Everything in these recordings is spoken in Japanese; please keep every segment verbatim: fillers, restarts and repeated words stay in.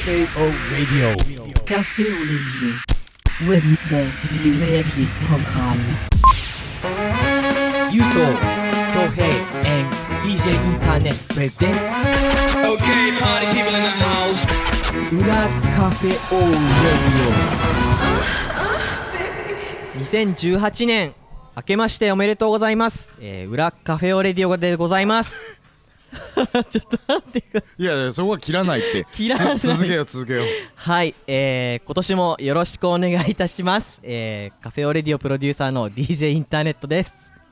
Cafe O Radio. Cafe O Radio. Wednesday Evening Program. ゆうと恭平 and ディージェー インターネットプレゼンツ Okay, party people in the house. 裏カフェオーレディオにせんじゅうはちねん明けましておめでとうございます、えー、裏カフェオレディオでございますちょっと待ってください。 いやいや、そこは切らないって切らない続けよう続けよう。 はい、えー、今年もよろしくお願いいたします、えー、カフェオレディオプロデューサーの ディージェー インターネットです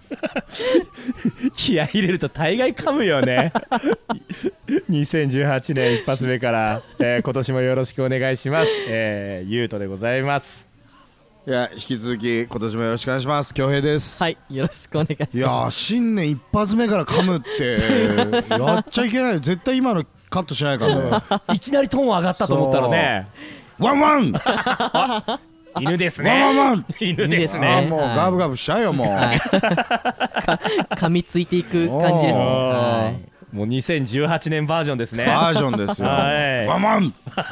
気合い入れると大概噛むよねにせんじゅうはちねん一発目から、えー、今年もよろしくお願いします、えー、ゆうとでございます。 いや、引き続き今年もよろしくお願いします。恭平です。 はい、よろしくお願いします。 いやー、新年一発目から噛むってやっちゃいけないよ。絶対今のカットしないからねいきなりトーン上がったと思ったらね、 ワンワン犬ですね。 ワンワンワン犬ですあね。 ーもうガブガブしちゃうよもう、 はい、か噛みついていく感じですね。はい、 もうにせんじゅうはちねんバージョンですね。 バージョンですよ。 はいワンワン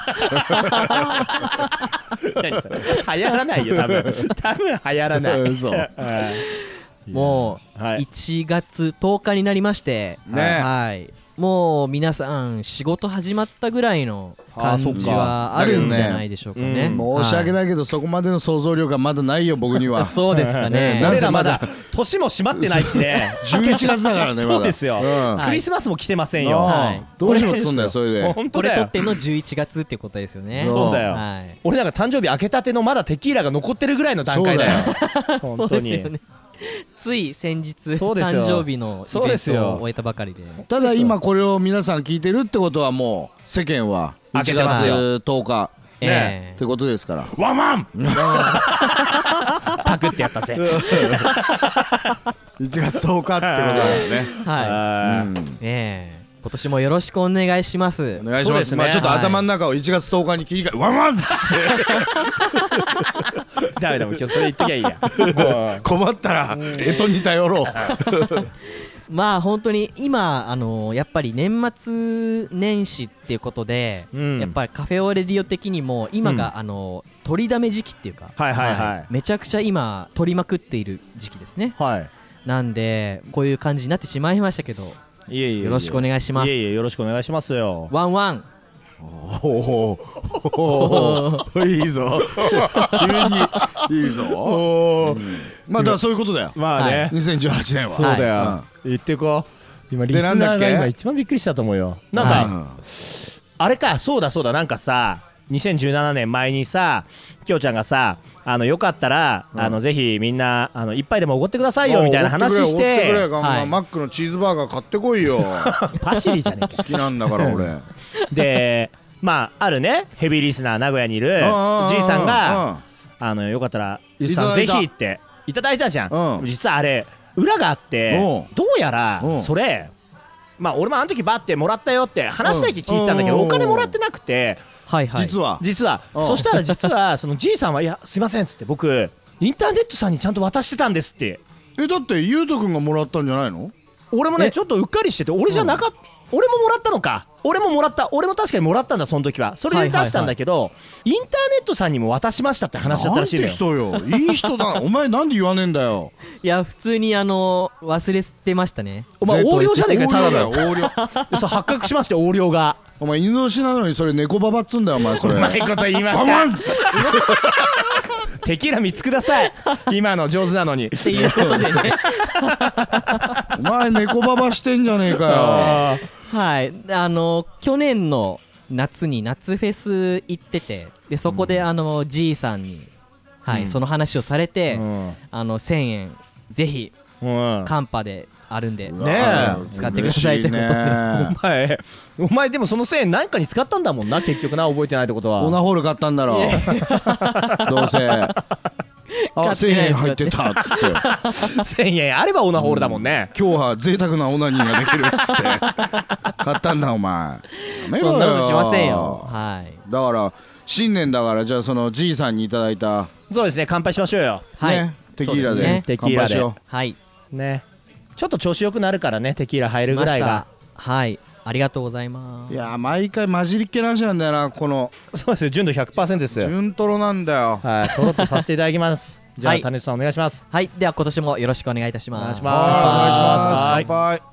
何それ流行らないよ多分多分流行らない。 嘘もう、 はい、 いちがつとおかになりまして、 ね、 はい、もう皆さん仕事始まったぐらいの感じはあるんじゃないでしょうかね。 申し訳ないけど、そこまでの想像力がまだないよ僕にはそうですかね。 なん俺らませまだだ年も閉まってないしねじゅういちがつだからねまだそうですよ、 うんクリスマスも来てませんよ、 はいどうしようっつんだよそれで。 本当だよ。 これとってのじゅういちがつってことですよね。 そうだよ、 はい、 俺なんか誕生日明けたてのまだテキーラが残ってるぐらいの段階だよ。本そう当にですよね。つい先日そうですよ誕生日のイベントを終えたばかりで。 ただ今これを皆さん聞いてるってことはもう世間はいちがつとおかえねえってことですから。 ワンワンパクってやったぜいちがつとおかってことだよね。 はい、 うんええ今年もよろしくお願いします。 お願いします。 そうですねまあちょっと頭の中をいちがつとおかに切り替えワンワンっつってダメだもん今日それ言っときゃいいやもう困ったら干支に頼ろうまあ本当に今あのやっぱり年末年始っていうことで、 うん、 やっぱりカフェオレディオ的にも今が、うん、あの取りだめ時期っていうか、 はいはいはい、はい、 めちゃくちゃ今取りまくっている時期ですね。 はい。 なんでこういう感じになってしまいましたけど、 いえいえよろしくお願いします。 いえいえよろしくお願いしますよ。 ワンワン。 おおいいぞ急にいいぞ、うん、まあだからそういうことだよ。 まあね、 はい、にせんじゅうはちねんはそうだよ、 はい、 言ってこう。今リスナーが今一番びっくりしたと思うよ。なんか、はい、あれか、そうだそうだ、なんかさにせんじゅうななねんまえにさきょうちゃんがさあのよかったら、うん、あのぜひみんなあの一杯でもおごってくださいよみたいな話して、 おごってくれ、はい、マックのチーズバーガー買ってこいよパシリじゃねえか好きなんだから俺でまああるねヘビーリスナー名古屋にいるじいさんがあのよかったらゆうさんぜひっていただいたじゃん、うん、実はあれ裏があってどうやらそれまあ俺もあの時バッてもらったよって話だけ聞いてたんだけどお金もらってなくて、 はいはい、 実は実はそしたら実はそのじいさんはいやすいませんっつって僕インターネットさんにちゃんと渡してたんですって。 えだってゆうとくんがもらったんじゃないの？ 俺もねちょっとうっかりしてて俺じゃなかった、うん、俺ももらったのか俺ももらった俺も確かにもらったんだその時はそれで出したんだけど、はいはいはい、インターネットさんにも渡しましたって話だったらしいのよ。 なんて人よいい人だお前なんで言わねえんだよ。 いや普通にあの忘れてましたね。 お前横領じゃねえかよただの横領そう発覚しましたよ横領が。 お前犬年なのにそれ猫ババっつんだよお前それ。 うまいこと言いましたテキーラみっつください今の上手なのにっていうことでねお前猫ババしてんじゃねえかよはいあの去年の夏に夏フェス行っててでそこであのじいさんに、はいうん、その話をされて、うん、あのせんえんぜひ、うん、カンパであるんで、ね、使ってくださいってことで、ね、 お前お前でもそのせんえん何かに使ったんだもんな結局な覚えてないってことは。 オナホール買ったんだろどうせあせんえん入ってたっつってせんえんあればオナホールだもんね、 うん、今日は贅沢なオナニーができるっつって買ったんだお前。 そんなことしませんよ。はいだから新年だからじゃあそのじいさんにいただいたそうですね乾杯しましょうよ。 はい、 ね、テキーラで、ね、 テキーラではいねちょっと調子よくなるからねテキーラ入るぐらいが。 はいありがとうございます。 いや毎回混じりっけな話なんだよな、このそうですよ、純度 ひゃくパーセント です。 純トロなんだよ。 はい、とろっとさせていただきますじゃあ、 はい種内さんお願いします。 はい、では今年もよろしくお願いいたします。 お願いします。 はいお願いします。 はい乾杯。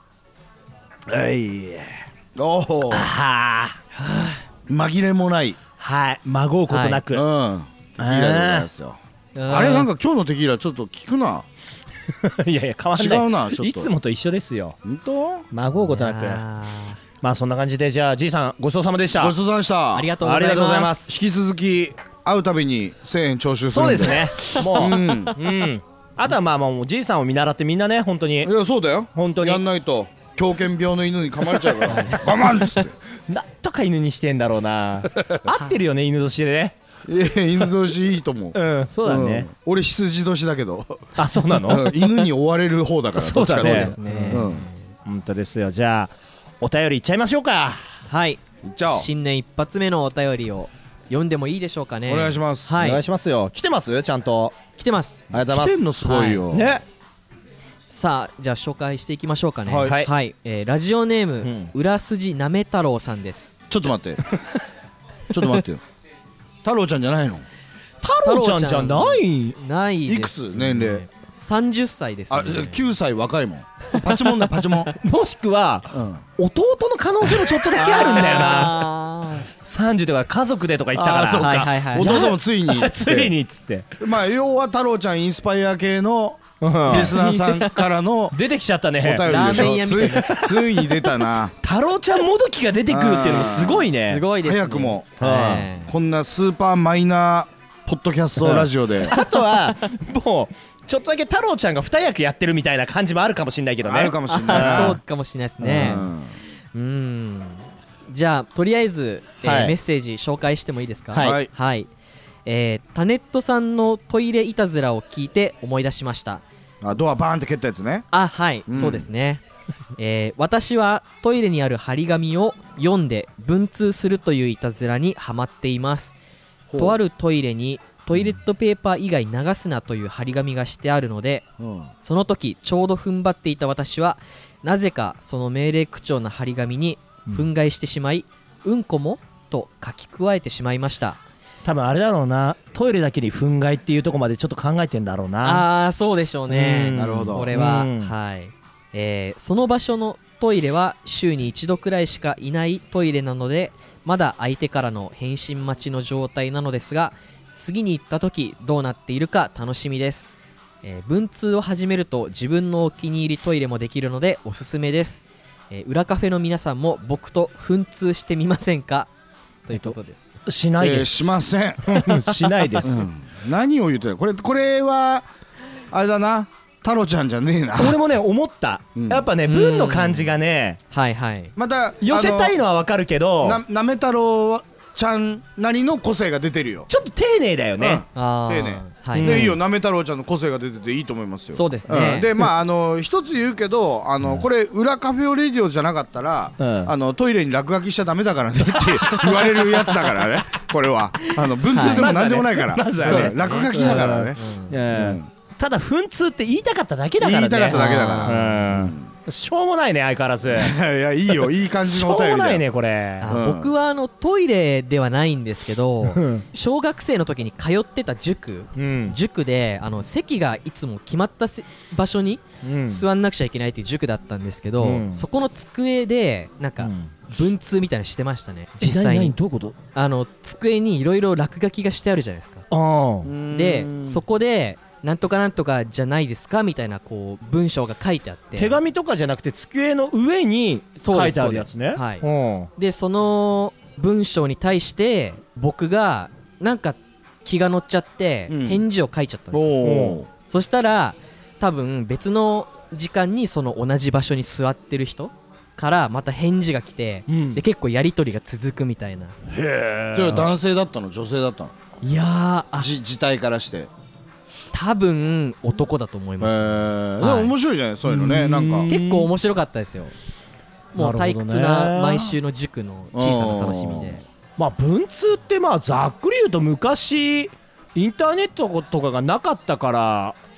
はいおおは紛れもないはい、まごうことなく、 うんテキーラでございますよ。あれなんか今日のテキーラちょっと効くな。 いやいや変わんない、 違うなちょっといつもと一緒ですよ、 本当？ まごうことなく。 あまあそんな感じで、じゃあじいさんごちそうさまでした。 ごちそうさまでした。 ーありがとうございます。 ありがとうございます。 引き続き会うたびにせんえん徴収するんで。 そうですね、もう、 うんうん、あとはまあもうじいさんを見習ってみんなね、本当にいやそうだよ。 本当にやんないと狂犬病の犬に噛まれちゃうからバマンっつって。 なんとか犬にしてんだろうな合ってるよね、犬年でね。 いや犬年いいと思う。 うんそうだね、 ん俺羊年だけど、 あそうなの、 うん犬に追われる方だから。 そうだねどっちかというとですね。 うん本当ですよ。じゃあお便りいっちゃいましょうか。 はい。 いっちゃおう。 新年一発目のお便りを読んでもいいでしょうかね。 お願いします。 はいお願いしますよ。来てますちゃんと。 来てます。 ありがとうございま来てんのすごいよ。 すね。 さあ、じゃあ紹介していきましょうかね。 はいはい。えーラジオネーム、 ん裏筋なめ太郎さんです。 ちょっと待って。ちょっと待ってよ。太郎ちゃんじゃないの？ 太郎ちゃんじゃないないです、ね。 いくつ年齢？ さんじゅっさいです、ね。 あ、きゅうさい若いもん。パチモンだパチモン。 もしくはうん。 弟の可能性もちょっとだけあるんだよな。 あさんじゅうとか家族でとか言ってたから。 あーそうかはいはいはい弟もついにっつってついにっつって、 まあ要は太郎ちゃんインスパイア系のうんリスナーさんからの出てきちゃったね。 お便りでしょ。 ラーメン屋みたいになっついついに出たな。 太郎ちゃんもどきが出てくるっていうのもすごいーね。 すごいですね。 早くもはいこんなスーパーマイナーポッドキャストラジオであとはもうちょっとだけ太郎ちゃんが二役やってるみたいな感じもあるかもしれないけどね。 あるかもしれないあな。 そうかもしれないですね。 うんうん。じゃあとりあえず、えーはいメッセージ紹介してもいいですか。 はいはいはい。えータネットさんのトイレいたずらを聞いて思い出しました。 あドアバーンって蹴ったやつね。 あ、はい、 うんそうですね。えー私はトイレにある張り紙を読んで文通するといういたずらにハマっています。 ほうとあるトイレにトイレットペーパー以外流すなという張り紙がしてあるので、 うんその時ちょうど踏ん張っていた私はなぜかその命令口調な張り紙に憤慨してしまい、うんこもと書き加えてしまいました。 多分あれだろうな、トイレだけに憤慨っていうところまでちょっと考えてんだろうな。 あーそうでしょうね。 うんなるほどこれは、 うんはい、えーその場所のトイレは週に一度くらいしかいないトイレなのでまだ相手からの返信待ちの状態なのですが、次に行った時どうなっているか楽しみです。えー文通を始めると自分のお気に入りトイレもできるのでおすすめです。えー裏カフェの皆さんも僕と奮通してみませんかということです。 しないです。 えーしません。 しないです。 うん何を言ってるこれこれはあれだな、太郎ちゃんじゃねえな。 俺もね思った、 うんやっぱね文の感じがねはいはい。 また寄せたいのはわかるけどななめ太郎ちゃんなりの個性が出てるよ。 ちょっと丁寧だよね、 あー丁寧はい、 うんでいいよ、なめ太郎ちゃんの個性が出てていいと思いますよ。 そうですね。 うんでまああの一つ言うけど、あのこれ裏カフェオレディオじゃなかったら、 うんあのトイレに落書きしちゃダメだからねって言われるやつだからね。これはあの文通でもなんでもないから、 まずはねまずはねそう落書きだからね。 うんうんただ奮通って言いたかっただけだからね。 言いたかっただけだからうんしょうもないね相変わらずいやいいよ、いい感じしょうのお便りだよ。 もないねこれあうん僕はあのトイレではないんですけどん小学生の時に通ってた塾うん塾であの席がいつも決まったせ場所にうん座んなくちゃいけないっていう塾だったんですけど、 うんそこの机でなんかうん文通みたいなのしてましたねえ何何実際に。 どういうこと？ あの机にいろいろ落書きがしてあるじゃないですか。 あーでそこでなんとかなんとかじゃないですかみたいなこう文章が書いてあって手紙とかじゃなくて机の上にそうです書いてあるやつね。 そうですはいうんでその文章に対して僕がなんか気が乗っちゃってうん返事を書いちゃったんですよ、 おーそしたら多分別の時間にその同じ場所に座ってる人からまた返事が来て、 うんで結構やり取りが続くみたいな。 へそれは男性だったの女性だったの？ いやーあじ自体からして。へ多分男だと思いえます、 ー、ではいも面白いじゃないそういうのね、なんか。 結構面白かったですよ。もう退なるほどね屈な毎週の塾の小さな楽しみで。 まあ文通ってまあざっくり言うと昔インターネットとかがなかったから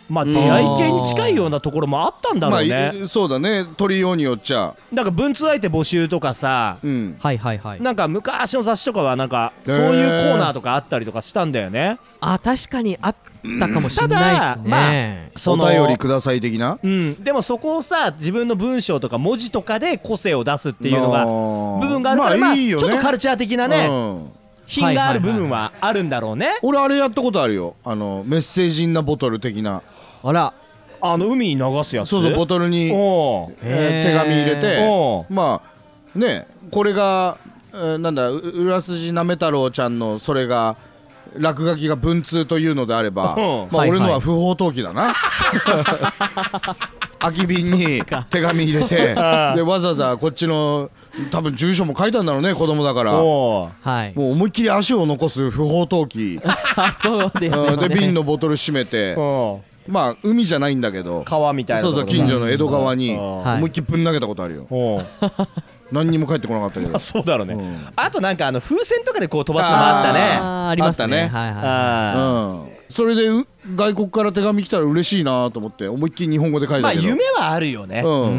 まあ出会い系に近いようなところもあったんだろうね、 まあ、そうだね取りようによっちゃなんか文通相手募集とかさ、 うん、 はいはいはい。 なんか昔の雑誌とかはなんかそういうコーナーとかあったりとかしたんだよね。 あ、確かにあったかもしれないですね。 まあそのお便りください的な、 うん、でもそこをさ自分の文章とか文字とかで個性を出すっていうのが部分があるから、まあいいよね、ちょっとカルチャー的なね、うん、品がある部分はあるんだろうね。 俺あれやったことあるよ、あのメッセージインナボトル的な。 あら、 あの海に流すやつ。 そうそう、ボトルに、えー、手紙入れて、まあね、これが、えー、なんだ浦筋なめ太郎ちゃんのそれが落書きが文通というのであれば、まあ俺のは不法投棄だな。空き瓶に手紙入れてでわざわざこっちの多分住所も書いたんだろうね、子供だから。もう思いっきり足を残す不法投棄。 そうですよね。 で瓶のボトル閉めて、まあ海じゃないんだけど川みたいな、 そうそう近所の江戸川に思いっきりぶん投げたことあるよ。何にも帰ってこなかったけど。 あ、そうだろうね、うん、あとなんかあの風船とかでこう飛ばすのもあったね。 あありますね。はいはい、うん、それで外国から手紙来たら嬉しいなと思って思いっきり日本語で書いたけど、 まあ夢はあるよね、うんうん、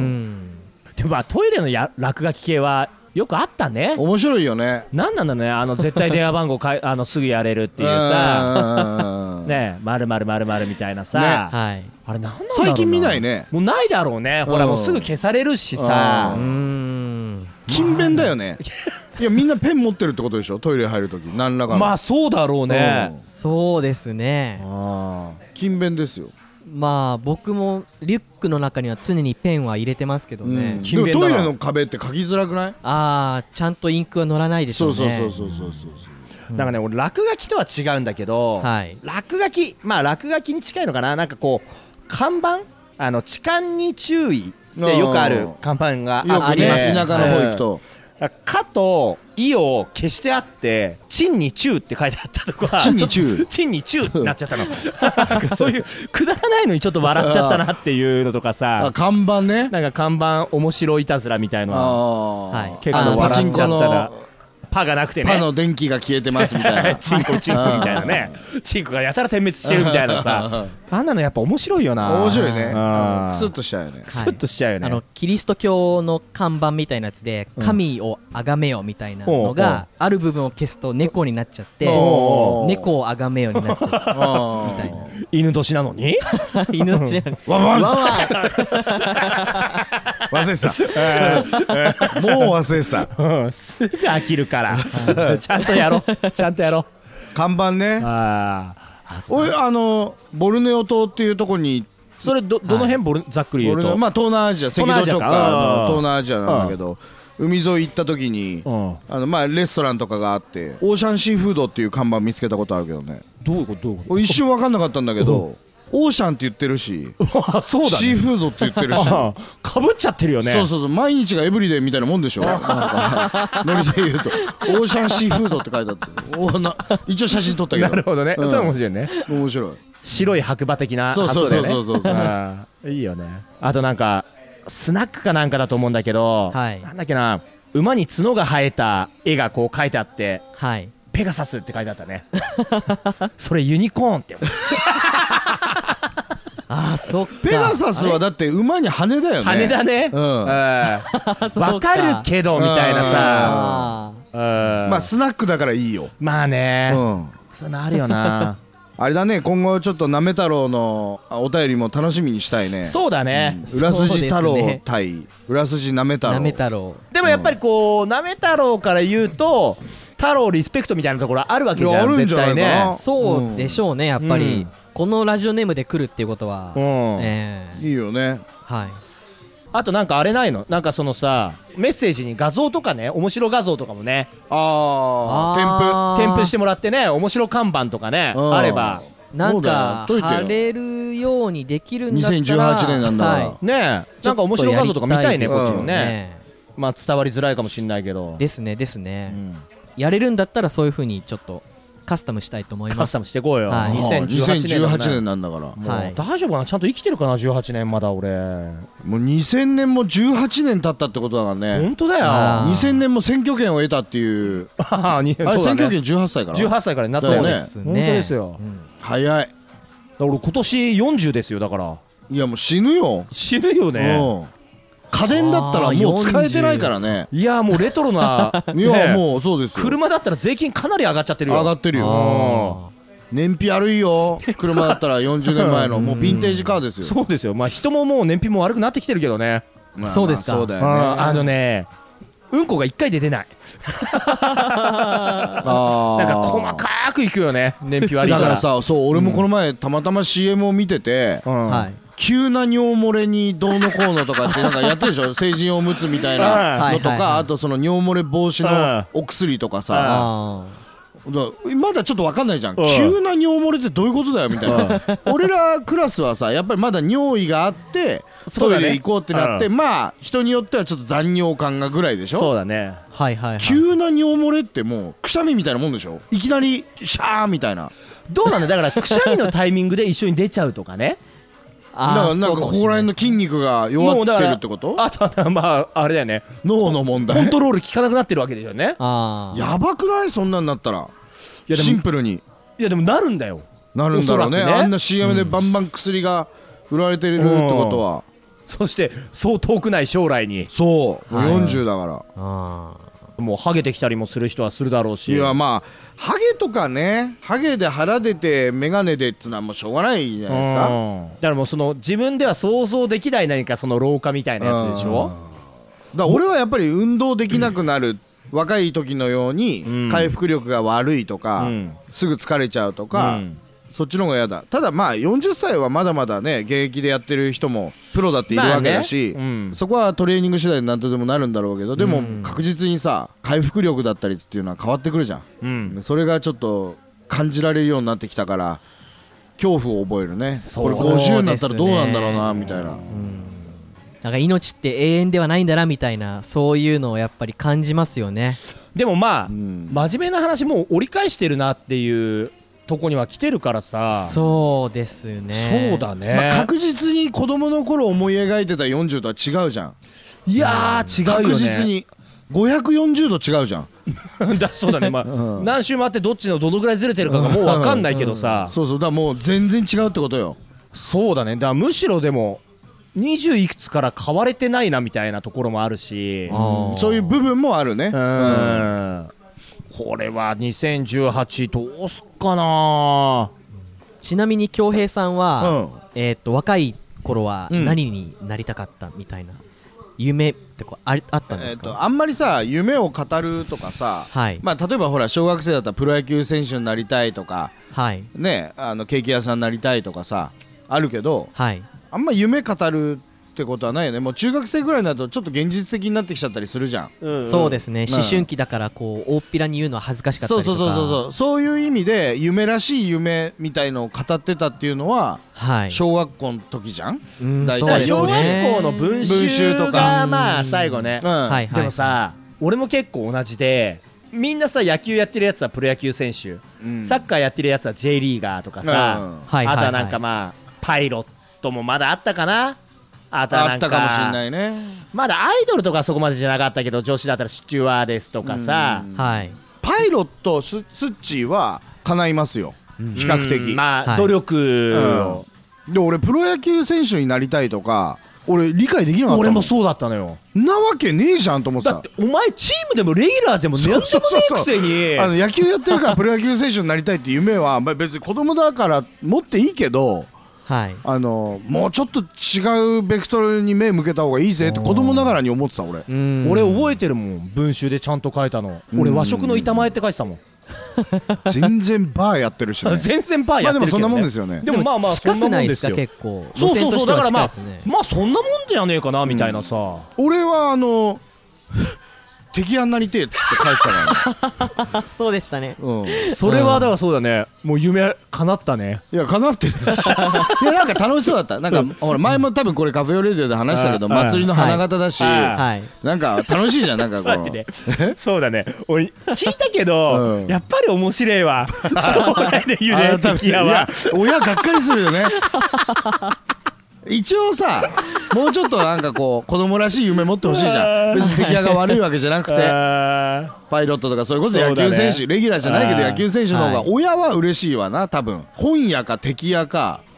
でもまあトイレのや落書き系はよくあったね。 面白いよね。 なんなんだね、あの絶対電話番号かいあのすぐやれるっていうさね、〇〇〇〇みたいなさ、ね、はい、あれなんなんだろうな、 最近見ないね。 もうないだろうね、ほらもうすぐ消されるしさ、うーん、勤勉だよね。いやみんなペン持ってるってことでしょ、トイレ入るとき何らかの。 まあそうだろうね、 うん、そうですね。 あ、勤勉ですよ。 まあ僕もリュックの中には常にペンは入れてますけどね、 うん、でもトイレの壁って書きづらくない？ ああ、ちゃんとインクは乗らないでしょうね。 そうそうそうそうそうそう、 うん、なんかね、俺落書きとは違うんだけど、はい、落書き、まあ落書きに近いのかな、なんかこう看板、あの痴漢に注意ってよくある看板があって、 田舎の方行くと、 うん、かと意を消してあってチンにチューって書いてあったとこはチンにチューチンにチューになっちゃったの。なんかそういうくだらないのにちょっと笑っちゃったなっていうのとかさ、 あ、看板ね、 なんか看板面白いたずらみたいのは、はい、結構笑っちゃったら、パがなくてね、 パの電気が消えてますみたいな。 チンコチンコみたいなね、チンコがやたら点滅してるみたいなさ、あんなのやっぱ面白いよな。 面白いね。クスッとしちゃうよね。 クスッとしちゃうよね。 あのキリスト教の看板みたいなやつで神を崇めよみたいなのがある部分を消すと猫になっちゃって、猫を崇めよになっちゃうみたいな。 犬年なのに犬年なのにワンワンワンワン忘れてた。もう忘れてた。 うん、すぐ飽きるからちゃんとやろう、ちゃんとやろう。 看板ね。ああ、俺あのボルネオ島っていうところに、 それ ど, どの辺ボルざっくり言うと、 まあ東南アジア、赤道直下の東南アジアなんだけど、海沿い行った時にあのまあレストランとかがあって、オーシャンシーフードっていう看板見つけたことあるけどね。 どういうことどういうこと？ 俺一瞬分かんなかったんだけど、オーシャンって言ってるし、 そうだね、 シーフードって言ってるし、 かぶっちゃってるよね。 そうそうそう、毎日がエブリデイみたいなもんでしょ。なんかノリで言うとオーシャンシーフードって書いてあっておな、一応写真撮ったけど。 なるほどね、うん、それ面白いね。 面白い。 白い白馬的な発想だよね。 そうそうそうそうそういいよね。あとなんかスナックかなんかだと思うんだけど、はい、なんだっけな、馬に角が生えた絵がこう書いてあって、はい、ペガサスって書いてあったね。それユニコーンってあー、そっか。 ペガサスはだって馬に羽だよね。 羽だね。うん、わかるけどみたいなさ。 まあスナックだからいいよ。 まあね、うん、そうなるよな。 あれだね、今後ちょっとなめ太郎のお便りも楽しみにしたいね。 そうだね、 うん、裏筋太郎対裏筋なめ太郎。 なめ太郎でもやっぱりこうなめ太郎から言うと太郎リスペクトみたいなところあるわけじゃん。絶対ね。 そうでしょうね、やっぱり、うん、このラジオネームで来るっていうことは、うん、 えー、いいよね。 はい。 あとなんかあれないの、なんかそのさメッセージに画像とかね、面白画像とかもね、 ああ、 添付添付してもらってね、面白看板とかねあればなんか貼れるようにできるんだったら、 にせんじゅうはちねんなんだから、はい、 ねえ、なんか面白画像とか見たいね、こっちもね、うん、まあ伝わりづらいかもしれないけど、 ですねですね、うん、やれるんだったらそういう風にちょっこカスタムしたいと思います。 カスタムしてこうよ、はい、 にせんじゅうはちねんなんだから、 はい、大丈夫かな、ちゃんと生きてるかな、じゅうはちねんまだ俺。 もうにせんねんもじゅうはちねん経ったってことだからね。 本当だよ。 にせんねんも選挙権を得たっていう。あれ選挙権じゅうはっさいから、 じゅうはっさいからになったよね。本当ですよ、うん、 早い。 俺今年よんじゅうですよ。だからいやもう死ぬよ。 死ぬよね。 家電だったらもう使えてないからね。 いやもうレトロないやもうそうですよ。 車だったら税金かなり上がっちゃってるよ。 上がってるよ。燃費悪いよ。車だったらよんじゅうねんまえのもうヴィンテージカーですよ。 そうですよ。まあ人ももう燃費も悪くなってきてるけどね。 そうですか。 そうだよね。 あのねうんこがいっかいで出ない。なんか細かくいくよね、燃費悪いから。 だからさ、そう俺もこの前たまたま シーエム を見てて、急な尿漏れにどうのこうのとかってなんかやってるでしょ。成人おむつみたいなのとか、あとその尿漏れ防止のお薬とかさ、まだちょっと分かんないじゃん。急な尿漏れってどういうことだよみたいな。俺らクラスはさやっぱりまだ尿意があってトイレ行こうってなって、まあ人によってはちょっと残尿感がぐらいでしょ。 そうだね。 はいはいはい。 急な尿漏れってもうくしゃみみたいなもんでしょ。いきなりシャーみたいな。 どうなんだ。だからくしゃみのタイミングで一緒に出ちゃうとかね。 だからなんかここら辺の筋肉が弱ってるってこと。 あとはまああれだよね、 脳の問題、 コントロール効かなくなってるわけですよね。 あやばくない？そんなんなったら。いやシンプルにいやでもなるんだよ。 なるんだろうね。あんな シーエム でバンバン薬が売られてるってことは、 そしてそう遠くない将来に。 そうもうよんじゅうだから、 もうハゲてきたりもする人はするだろうし。 いやまあハゲとかね、ハゲで腹出てメガネでっつうのはもうしょうがないじゃないですか。だからもうその自分では想像できない何かその老化みたいなやつでしょ。 だから俺はやっぱり運動できなくなる、若い時のように回復力が悪いとか、うん、すぐ疲れちゃうとか、うん、そっちの方が嫌だ。ただまあよんじゅっさいはまだまだね現役でやってる人もプロだっているわけだし、まあね、うん、そこはトレーニング次第で何とでもなるんだろうけど、でも確実にさ回復力だったりっていうのは変わってくるじゃん、うん、それがちょっと感じられるようになってきたから恐怖を覚えるね。これごじゅうになったらどうなんだろうなみたいな、うん、 なんか命って永遠ではないんだなみたいな、そういうのをやっぱり感じますよね。 でもまあ、うん、真面目な話もう折り返してるなっていうとこには来てるからさ。 そうですね。 そうだね、 まあ、確実に子供の頃思い描いてたよんじゅうとは違うじゃん。 いやー違うよね。 確実にごひゃくよんじゅうど違うじゃんだそうだね、まあうん、何周回ってどっちのどのぐらいずれてるかがもう分かんないけどさ、 うん、そうそう、だからもう全然違うってことよ。 そうだね。だからむしろでもにじゅういくつから変われてないなみたいなところもあるし、 うん、そういう部分もあるね。うん、うん、 これはにせんじゅうはちどうすっかな。 ちなみに恭平さんは、うん、えー、っと若い頃は何になりたかったみたいな、うん、夢ってこう あ, あったんですか。 えー、とあんまりさ夢を語るとかさ、はい、まあ、例えばほら小学生だったらプロ野球選手になりたいとか、はい、ね、あのケーキ屋さんになりたいとかさあるけど、はい、あんま夢語るってことはないよね。もう中学生ぐらいになるとちょっと現実的になってきちゃったりするじゃん、うんうん、 そうですね、思春期だからこう大っぴらに言うのは恥ずかしかったりとか、 そうそうそうそう、そういう意味で夢らしい夢みたいのを語ってたっていうのは、はい、小学校の時じゃん、うん、大体小学校の文集とかまあ最後ね、うん、でもさ俺も結構同じで、みんなさ野球やってるやつはプロ野球選手、うん、サッカーやってるやつは J リーガーとかさ、うん、あとはなんかまあパイロットもまだあったかな、あとはなんかあったかもしれないね。 まだアイドルとかそこまでじゃなかったけど、女子だったらスチュワーデスとかさ、 はい、 パイロット ス, スッチーは叶いますよ、うん、比較的、 うん、まあ、はい、努力を、 うん、で俺プロ野球選手になりたいとか俺理解できなかったの。 俺もそうだったのよ。 なわけねえじゃんと思ってた。 だってお前チームでもレギュラーでも何でもねえくせにあの野球やってるからプロ野球選手になりたいって夢は別に子供だから持っていいけど、はい、あのもうちょっと違うベクトルに目向けた方がいいぜって子供ながらに思ってた俺。 俺覚えてるもん、文集でちゃんと書いたの。俺和食の板前って書いてたもん全然バーやってるしね全然バーやってるけどね。まあでもそんなもんですよね。 でもまあまあそんなもんですよ。 結構そうそうそう、だからまあまあそんなもんじゃねえかなみたいなさ、 うん、俺はあの敵屋になりてえっつって書いてたからそうでしたね、 うん、それはだからそうだね、もう夢叶ったね。 いや叶ってるしいやなんか楽しそうだった。なんかほら前も多分これカフェオレディオで話したけど、祭りの花形だし、はい、なんか楽しいじゃん。なんかこうね、そうだね、俺聞いたけど、うん、やっぱり面白いわ将来で言うね敵屋は。いや親がっかりするよね一応さもうちょっとなんかこう子供らしい夢持ってほしいじゃん。別に敵屋が悪いわけじゃなくてパイロットとかそれこそ野球選手、ね、レギュラーじゃないけど野球選手の方が親は嬉しいわな多分。本屋か敵屋か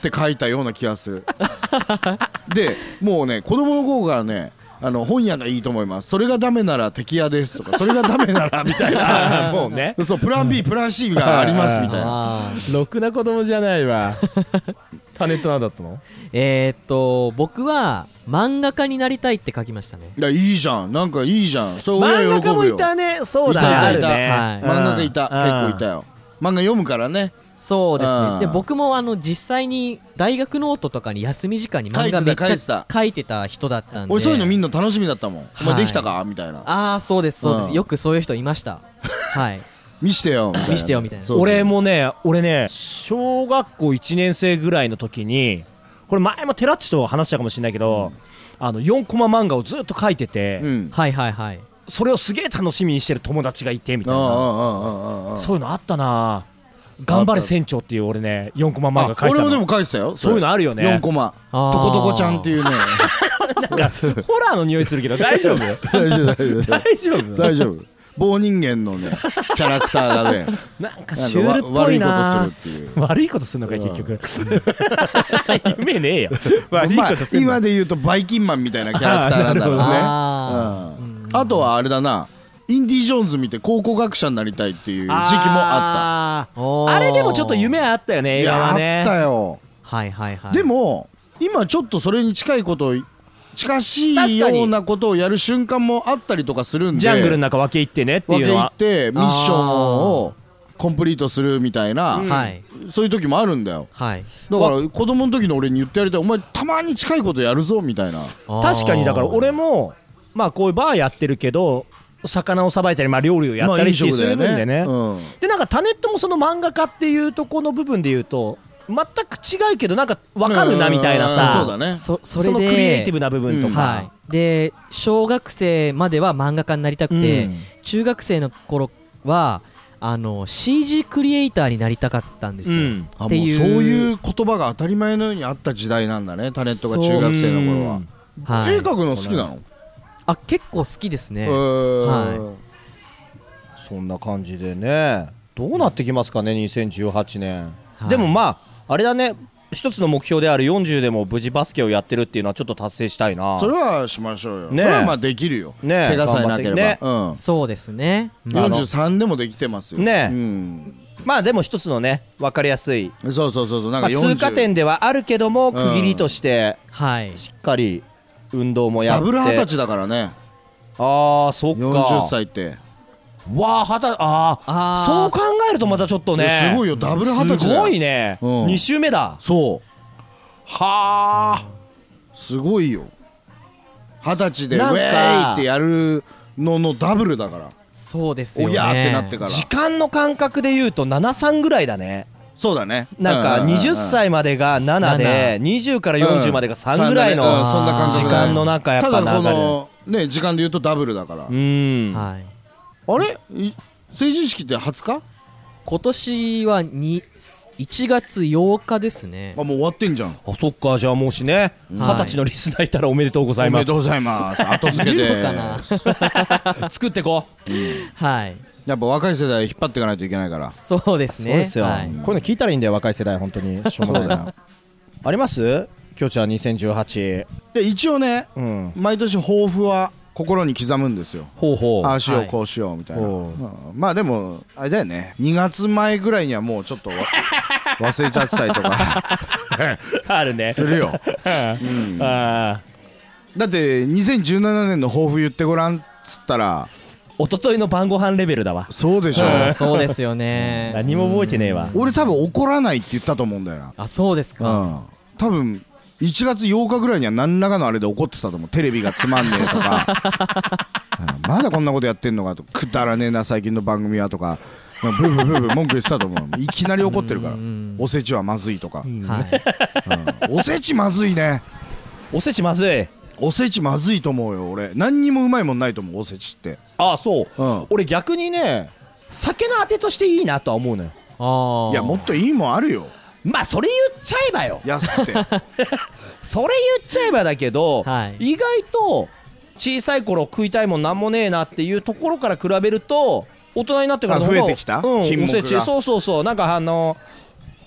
って書いたような気がするでもうね子供の頃からねあの本屋がいいと思いますそれがダメなら敵屋ですとかそれがダメならみたいなもうねそうプラン B プラン C がありますみたいなろくな子供じゃないわタネットなんだったの？ えー、っと僕は漫画家になりたいって書きましたね。 いやいいじゃんなんかいいじゃんそれ俺漫画家も喜ぶよいたねそうだねいたいたいたあるね、 はい漫画家いた結構いたよ漫画読むからねそうですうんね。で僕もあの実際に大学ノートとかに休み時間に漫画めっち書いてたゃ書いてた人だったんで。 俺そういうの見んの楽しみだったもんお前はいできたかみたいなああそうですそうです、 うんよくそういう人いましたはい見してよみたいな見してよみたいなそうそう俺もね俺ね小学校いちねん生ぐらいの時にこれ前もテラッチと話したかもしれないけど、うん、あのよんコマ漫画をずっと書いてて、 うん、 はいはいはいそれをすげえ楽しみにしてる友達がいてみたいなそういうのあったな頑張れ船長っていう俺ねよんコマ漫画書いてたの俺もでも書いてたよそういうのあるよねよんコマとことこちゃんっていうねなんかホラーの匂いするけど大丈夫大丈夫大丈夫大丈夫大丈夫棒人間のねキャラクターがねなんかシュールっぽいな悪いことするっていう悪いことするのか結局夢ねえよ悪いまあことするの今で言うとバイキンマンみたいなキャラクターなんだろうねあーうんあとはあれだなインディ・ジョーンズ見て考古学者になりたいっていう時期もああーあれでもちょっと夢あったよね映ったいやあ画はねったよはいはいはいでも今ちょっとそれに近いことを近しいようなことをやる瞬間もあったりとかするんでジャングルの中分け入ってねっていうのは分け入ってミッションをコンプリートするみたいな、 はいそういう時もあるんだよはいだから子供の時の俺に言ってやりたいお前たまに近いことやるぞみたいな確かにだから俺もまあこういうバーやってるけど魚をさばいたりまあ料理をやったりしてするんでねうんでなんかタネットもその漫画家っていうところの部分で言うと全く違うけどなんか分かるなみたいなうんさそうだねそそれでそのクリエイティブな部分とうんかはいで小学生までは漫画家になりたくて、 うん中学生の頃はあの シージー クリエイターになりたかったんですよ、 うんあもうっていうそういう言葉が当たり前のようにあった時代なんだねタネットが中学生の頃ははい絵描くの好きなのあ結構好きですね、 へーはそんな感じでねどうなってきますかねにせんじゅうはちねん、 はいでもまああれだね一つの目標であるよんじゅうでも無事バスケをやってるっていうのはちょっと達成したいなそれはしましょうよねえそれはまあできるよねえ怪我さえなければ頑うんそうですね、うんあのよんじゅうさんでもできてますよねえうんまあでも一つのね分かりやすい、 そうそうそうそうなんまあ、 かよんじゅう通過点ではあるけども区切りとしてはいしっかり運動もやってダブル二十歳だからねああそっかよんじゅっさいってわあはたあああーそう考えるとまたちょっとねいやすごいよダブル二十歳だよすごいね、 うんに週目だそうはあすごいよ二十歳でウなんェかーイってやるののダブルだからそうですよねおやーってなってから時間の感覚で言うとななさんぐらいだねそうだねなんかにじゅっさいまでがななでにじゅうからよんじゅうまでがさんぐらいのうんそんな感じ時間の中やっぱただこ流れるのね時間で言うとダブルだからうんはいあれい成人式ってはつか今年はにいちがつようかですねあもう終わってんじゃんあそっかじゃあもしね二十歳のリスナーいたらおめでとうございますおめでとうございます後付けでいるのかな作ってこはいやっぱ若い世代引っ張っていかないといけないからそうですねそうですよ、 はいこういうの聞いたらいいんだよ若い世代本当にしょうもないなありますきょうちゃんにせんじゅうはちで一応ねうん毎年抱負は心に刻むんですよほうほうああしようはいこうしようみたいな、 ほううんまあでもあれだよねにがつまえぐらいにはもうちょっとわ忘れちゃってたりとかあるねするようんあーだってにせんじゅうななねんの抱負言ってごらんっつったら一昨日の晩ご飯レベルだわそうでしょ、 うんそうですよね何も覚えてねえわ俺多分怒らないって言ったと思うんだよなあそうですか、 うん多分いちがつようかぐらいには何らかのあれで怒ってたと思うテレビがつまんねえとかうんまだこんなことやってんのかとくだらねえな最近の番組はとかブーブーブーブー文句言ってたと思ういきなり怒ってるからうんおせちはまずいとか、 はいうんおせちまずいねおせちまずいおせちまずいと思うよ俺何にもうまいもんないと思うおせちってああそう、 うん俺逆にね酒のあてとしていいなとは思うのよああいやもっといいもんあるよまあそれ言っちゃえばよ安くてそれ言っちゃえばだけど、 はい意外と小さい頃食いたいもんなんもねえなっていうところから比べると大人になってからの方があ増えてきたうん、 品目がおせちそうそうそうなんかあの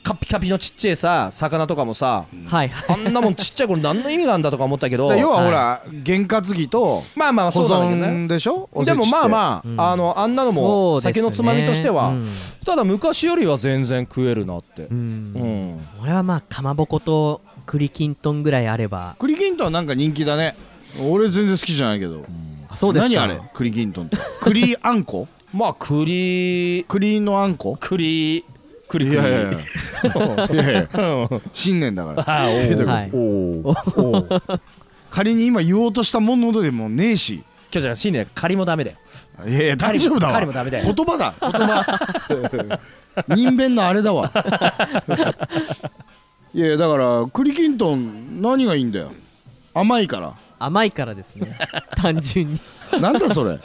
カピカピのちっちゃいさ魚とかもさ、 はいあんなもんちっちゃい頃何の意味があるんだとか思ったけど要はほら験担ぎとまあまあ保そうなんだけどね存でしょおせちって。 でもまあまあ、 うんあのあんなのもそうですね酒のつまみとしては、 うんただ昔よりは全然食えるなってううんん、 俺はまあかまぼこと栗きんとんぐらいあれば。 栗きんとんなんか人気だね。俺全然好きじゃないけど。 あそうですか。 何あれ栗きんとんって栗あんこまあ栗栗のあんこ栗栗栗いやいやいやいやいや新年だからあおうはいおうおう仮に今言おうとしたものでもねえし。 今日じゃ新年仮もダメだよいやいや大丈夫だわ。 狩りもダメだよ言葉だ言葉人弁のあれだわいやいやだから栗きんとん何がいいんだよ。甘いから甘いからですね単純に。 なんだそれ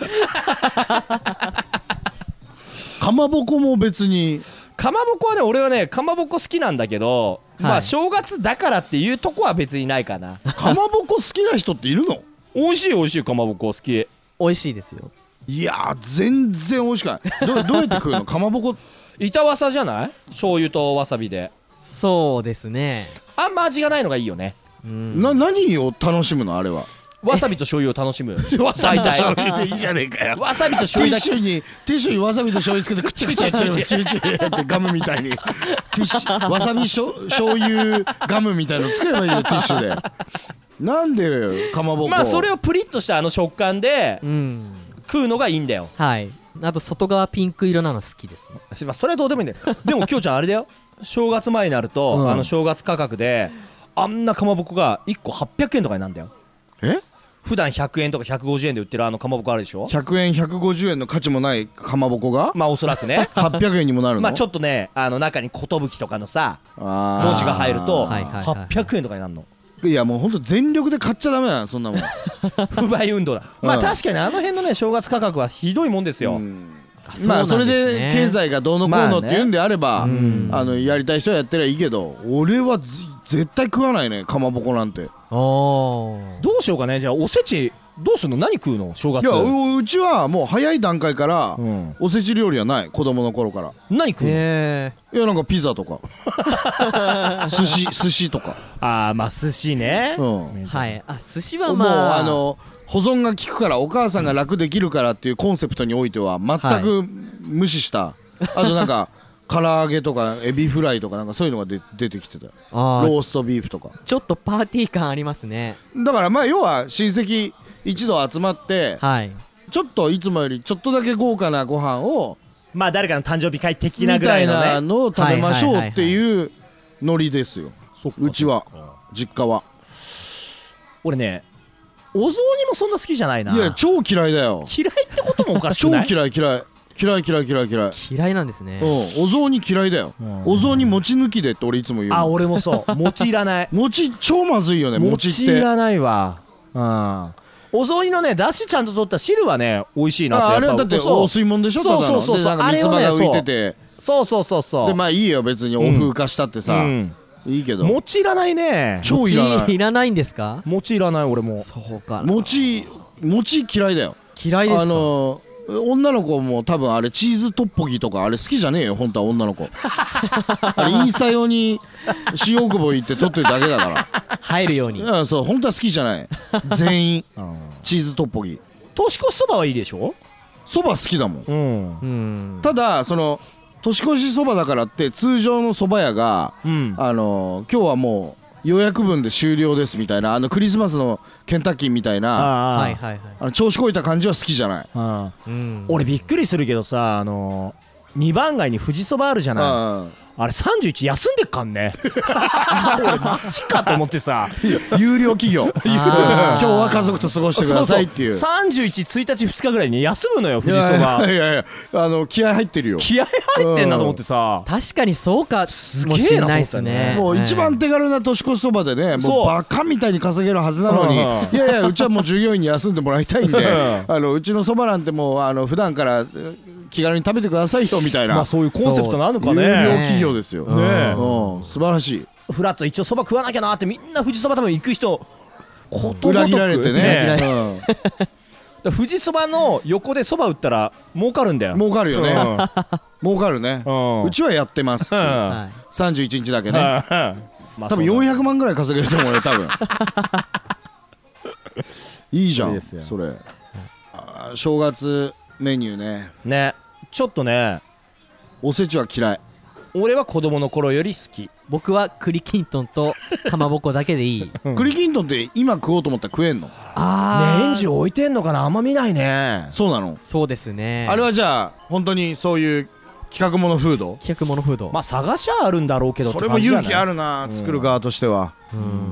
かまぼこも別にかまぼこはね俺はねかまぼこ好きなんだけど、 はいまあ正月だからっていうとこは別にないかなかまぼこ好きな人っているの？ 美味しい美味しいかまぼこ好き美味しいですよ。 いやー全然美味しくないどどうやって食うのかまぼこ。 板わさじゃない醤油とわさびでそうですね。 あんま味がないのがいいよねうんな何を楽しむのあれは。 わさびと醤油を楽しむわさびと醤油大でいいじゃねえかよ。 体わさびとティッ醤油だけシュにティッシュにわさびと醤油つけてくちゅくちゅくちゅくちゅくちゅってガムみたいにティッシュわさびしょ醤油ガムみたいのつければいいよティッシュで。なんでかまぼこ。 まあそれをプリッとしたあの食感でうん食うのがいいんだよはい。あと外側ピンク色なの好きですね。 まあそれはどうでもいいんだよでもきょうちゃんあれだよ正月前になると、 うんあの正月価格であんなかまぼこがいっこはっぴゃくえんとかになるんだよ。 え普段ひゃくえんとかひゃくごじゅうえんで売ってるあのかまぼこあるでしょ。 ひゃくえんひゃくごじゅうえんの価値もないかまぼこがまあおそらくねはっぴゃくえんにもなるの。 まあちょっとねあの中に寿とかのさあー文字が入るとはいはいはいはっぴゃくえんとかになるの。 いやもうほんと全力で買っちゃダメだなそんなもん。 不買運動だ。まあうん確かにあの辺のね正月価格はひどいもんですよ。 うんあまあそれうなんですねで経済がどうのこうのっていうんであれば、 まあねうんあのやりたい人はやってりゃいいけど俺はず絶対食わないねかまぼこなんて。いおーどうしようかねじゃあおせちどうするの何食うの正月。 や う, うちはもう早い段階からうんおせち料理はない子供の頃から。 何食うの。 へいやなんかピザとか寿司寿司とか、 ああまあ寿司ね。 うんーはい。あ寿司はもうまああの保存が効くからお母さんが楽できるからっていうコンセプトにおいては全く無視した、あとなんか唐揚げとかエビフライとかなんかそういうのがで出てきてたよ。 あーローストビーフとかちょっとパーティー感ありますね。 だからまあ要は親戚一同集まってはい。 ちょっといつもよりちょっとだけ豪華なご飯をまあ誰かの誕生日会的みなぐらたいいのね。 なのを食べましょうはいはいはいはいっていうノリですようちは実家は。 俺ねお雑煮もそんな好きじゃないな。 いや超嫌いだよ。 嫌いってこともおかしく超ない。 嫌い嫌い嫌い嫌い嫌い嫌い。 嫌いなんですね。 うんお雑煮嫌いだよ。 うんお雑煮餅抜きでって俺いつも言うの。 あ俺もそう餅いらない。 餅超まずいよね餅って。 餅いらないわ。うんお雑煮のねだしちゃんと取った汁はね美味しいなってああれはやっぱそうだってお吸い物でしょただの。 そうそうそうそうでなんか三つ葉が浮いてて、 そうそうそうそうでまあいいよ別にお風化したってさ、 うんいいけど餅いらないね。 超いらない餅いらないんですか？ 餅いらない俺も。 そうかな。 餅餅嫌いだよ。あ嫌いですか？ の女の子も多分あれチーズトッポギとかあれ好きじゃねえよ本当は女の子あれインスタ用に新大久保行って撮ってるだけだから入るように。 うんそう本当は好きじゃない全員チーズトッポギ年越しそばはいいでしょ。 そば好きだもん。 うんうん。 ただその年越しそばだからって通常のそば屋がうんあの今日はもう予約分で終了ですみたいなあのクリスマスのケンタッキーみたいなああはいはいはい。 あの調子こいた感じは好きじゃない。 うんうん。 俺びっくりするけどさあのにばん街に富士そばあるじゃない。 うんあれさんじゅういち休んでっかんね俺マジかと思ってさ有料企業今あー日は家族と過ごしてくださいっていう。 そうそうさんじゅういち、ついたちふつかぐらいに休むのよ富士そいやば。 いやいやあの気合入ってるよ。 気合入ってんなと思ってさ。 確かにそうかもしれないですね。 もう一番手軽な年越しそばでねもそううバカみたいに稼げるはずなのにうんいやいやうちはもう従業員に休んでもらいたいんでうんあのうちのそばなんてもうあの普段からえ気軽に食べてくださいよみたいなまあそういうコンセプトなのか有料ね。 企業ですよ。 ねえうん素晴らしい。 フラット一応そば食わなきゃなってみんな富士そば多分行く人ことごとく裏切られてねだから富士そばの横でそば売ったら儲かるんだよ。 うん儲かるよね。 うん儲かるね。うちはやってますってさんじゅういちにちだけね。多分よんひゃくまんぐらい稼げると思うよ多分。いいじゃんそれ。正月メニューね。 ね、ちょっとね、 おせちは嫌い。 俺は子供の頃より好き。 僕は栗きんとんとかまぼこだけでいい。 栗きんとんって今食おうと思ったら食えんの？ あー、 年中置いてんのかな、あんま見ないね。 そうなの？ そうですね。 あれはじゃあ本当にそういう企画ものフード？ 企画ものフード。 まあ探しはあるんだろうけど、 それも勇気あるな、作る側としては。 うん、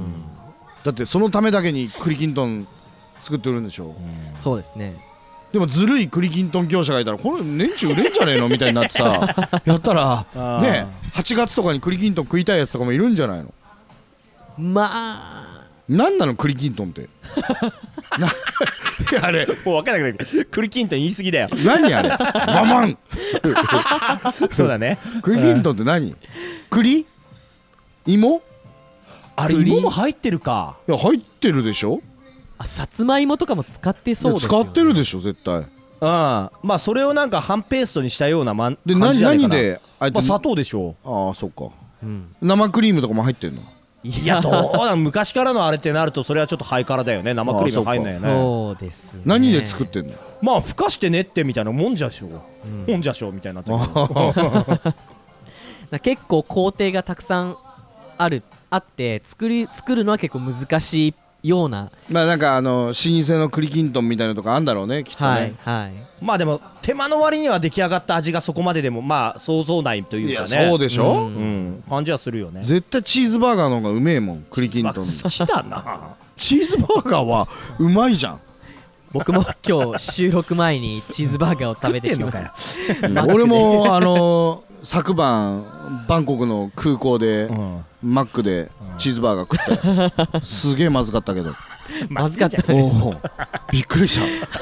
だってそのためだけに栗きんとん作って売るんでしょ。うん、 そうですね。 でもずるい栗きんとん業者がいたらこれ年中売れんじゃねえのみたいになってさやったらね、はちがつとかに栗きんとん食いたいやつとかもいるんじゃないの？ まあなんなの栗きんとんってなあれもう分からなくなる。栗きんとん言い過ぎだよ。 何あれワマンそうだね。 栗きんとんって何？栗？芋？ あれ芋も入ってるか。 いや入ってるでしょ。 あ、さつまいもとかも使ってそうですよね。 使ってるでしょ絶対。 うん、まあそれをなんか半ペーストにしたようなまんで感じじゃないかな。 何であえて、 まあ、砂糖でしょう。 ああそっか、 うん、 生クリームとかも入ってんの？ いやどうだ、昔からのあれってなるとそれはちょっとハイカラだよね。生クリーム入んないよね。 そうですね。 何で作ってんの？ まあふかして練ってみたいなもんじゃしょう、うん、もんじゃしょうみたいになってる。 結構工程がたくさんあるあって作り作るのは結構難しいような。 まあなんかあの老舗の栗きんとんみたいなとかあんだろうねきっとね。 はいはい。 まあでも手間の割には出来上がった味がそこまででもまあ想像内というかね。 いやそうでしょ、 うんうん、感じはするよね。 絶対チーズバーガーの方がうめえもん栗きんとん。 好きだな。 チーズバーガーはうまいじゃん。 僕も今日収録前にチーズバーガーを食べてきました。 俺もあのー、昨晩バンコクの空港で、うん、マックでチーズバーガー食ったよ。すげえまずかったけど。 まずかったおおびっくりした。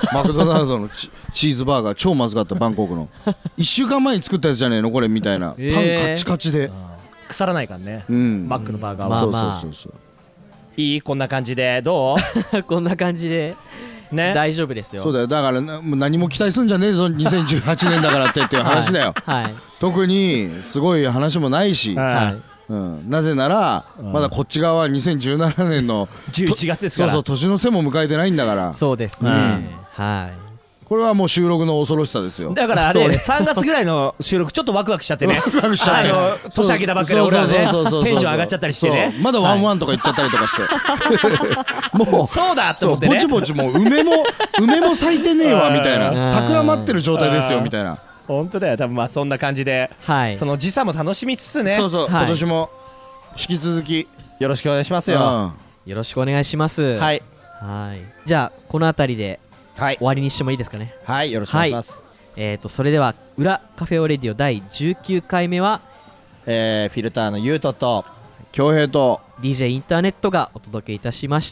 マクドナルドの チ, チーズバーガー超まずかった。バンコクのいっしゅうかんまえに作ったやつじゃねえのこれみたいな、えー、パンカッチカチで腐らないからね、 うん、 マックのバーガーは、 まあまあ、 そうそうそうそう。 いいこんな感じでどうこんな感じでね、大丈夫ですよ。 そうだよ。だからなもう何も期待すんじゃねえぞにせんじゅうはちねんだからってっていう話だよ、 はいはい、 特にすごい話もないし、 はい、 うん、なぜなら、うん、まだこっち側はにせんじゅうななねんのじゅういちがつですから。 そうそう年の瀬も迎えてないんだから。 そうですね、うん、はい。 これはもう収録の恐ろしさですよ。 だからあれさんがつぐらいの収録ちょっとワクワクしちゃってね。ワクワクしちゃって年明けたばっかり俺らねテンション上がっちゃったりしてね。 まだワンワンとか言っちゃったりとかしてもうそうだって思ってね、 ぼちぼちもう梅も梅も咲いてねえわみたいな、桜待ってる状態ですよみたいな。 本当だよ。多分まあそんな感じで、はい、その時差も楽しみつつね。 そうそう、はい、今年も引き続きよろしくお願いしますよ、 うん、よろしくお願いします。 はい、 はい。じゃあこの辺りではい、 終わりにしてもいいですかね。 はい、よろしくお願いします、はい。 えーとそれでは裏カフェオレディオだいじゅうきゅうかいめは、 えー、フィルターのゆうとと恭平とディージェー インターネットがお届けいたしました。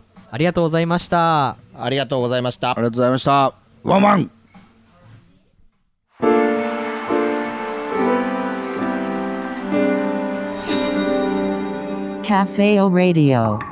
ありがとうございました。 ありがとうございました。 ありがとうございました。ワンワンカフェオレディオ